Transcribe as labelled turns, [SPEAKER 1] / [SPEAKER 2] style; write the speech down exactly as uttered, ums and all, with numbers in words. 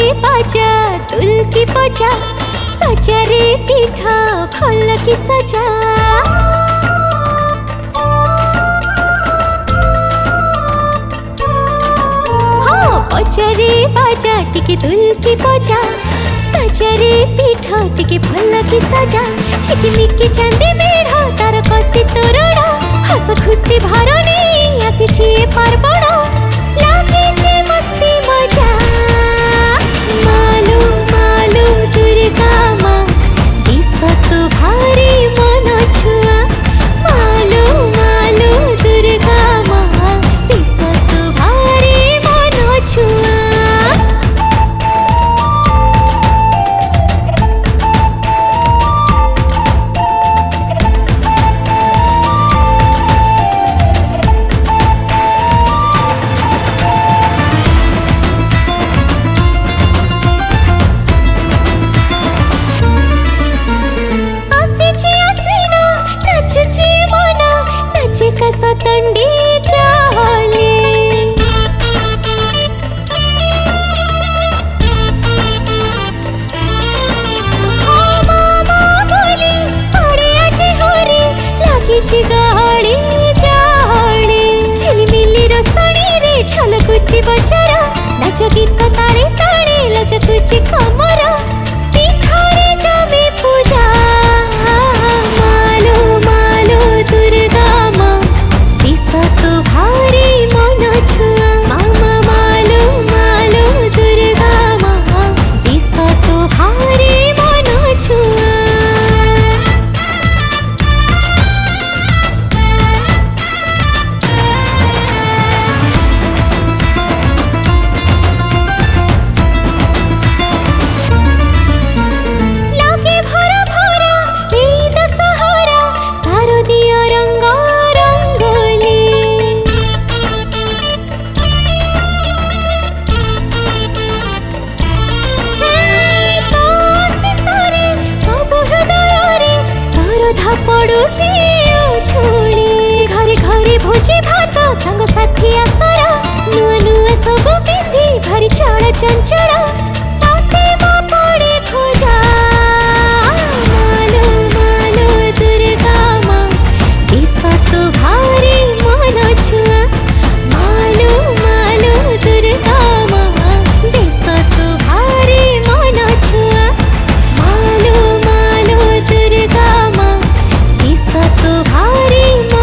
[SPEAKER 1] बाजा दुल की बजा सजा रे पीठा भल की सजा हाँ बजा रे बाजा टिके दुल की बजा सजा रे पीठा टिके भल की सजा चिकिमिकी चांदी मेढ़ तार कसी तोरण हस खुशी भरनी आसी पार्वण लागे जे मस्ती मजा मालू मालू दुर्गा माँ दिसत भारी मन छुआ मालू मालू दुर्गा माँ दिसत भारी मन छुआ सतंडी चाले हाँ मामा बोली पड़े आजे होरी लगी ची गहड़ी जाले झिलमिली रसणी रे छलकुची बचरा नाच गीत तारे तारे लचकुची कमरा पीठारे जमे पूजा मालो मालो दुर्गा माँ दिसत भारी मन छुआ मामा मालो मालो दुर्गा माँ दिसत भारी मन छुआ लागे भरा भरा ई दशहरा शारदीय रंग पड़ुची छोड़ी घरे घरे भोजी भात संग साथी आसरा नुआ नुआ सब पिंधी भारी चढ़ चंचल ताते मो पड़े खोजा मालो मालो दुर्गा माँ दिसत भारी मन छुआ मालो मालो दुर्गा माँ दिसत भारी मन छुआ मालो मालो दुर्गा माँ दिसत भारी